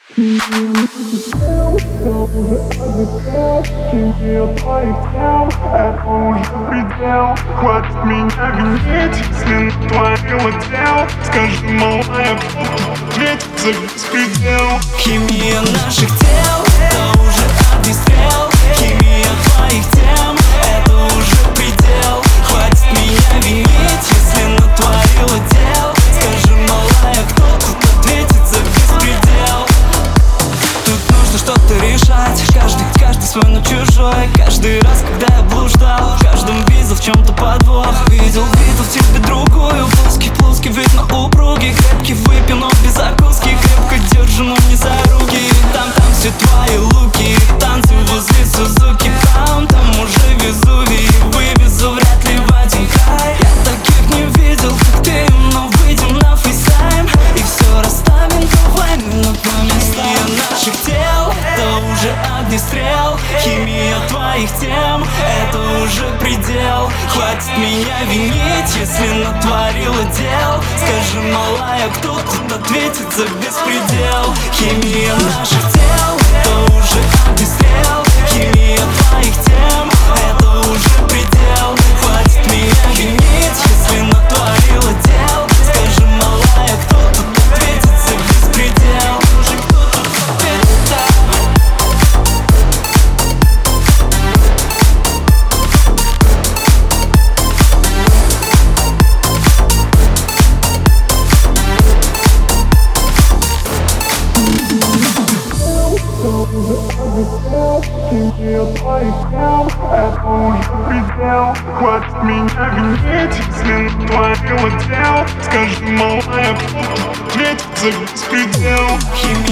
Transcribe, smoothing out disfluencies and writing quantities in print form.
Химия твоих тел, это уже предел. Хватит меня винить, если натворила дел. Скажи, малая, кто ответит за беспредел? Химия наших тел, это уже огнестрел. Химия твоих тем, это уже предел. Хватит меня винить, если натворила дел. Скажи, малая, кто тут ответит за беспредел? Тут нужно что-то решать, каждый свой, но чужой. Каждый раз, когда я блуждал, в каждом видел в чем-то подвох. Видел в тебе другую. Плоский вид на упругий, крепкий выпьем, но без закуски. Крепко держу, но не за руки. Там все твои луки, танцы возле Сузуки. Там уже Везувий, вывезу вряд ли в один край. Я таких не видел, как ты, но выйдем на фейстайм и все расставим кругами на по местам. Химия наших тел, это уже огнестрел. Химия твоих тем, это уже предел. Хватит меня винить, если натворила дел. Скажи, малая, кто тут ответит за беспредел? Химия наших тел, это уже огнестрел. Химия твоих тем, это уже предел. Хватит меня винить, если натворила дел. Скажи, малая, кто тут ответит за беспредел? Уже кто тут ответит, да? Химия твоих тел, это уже предел. Хватит меня винить, если натворила дел. Скажи, малая, кто тут ответит за беспредел?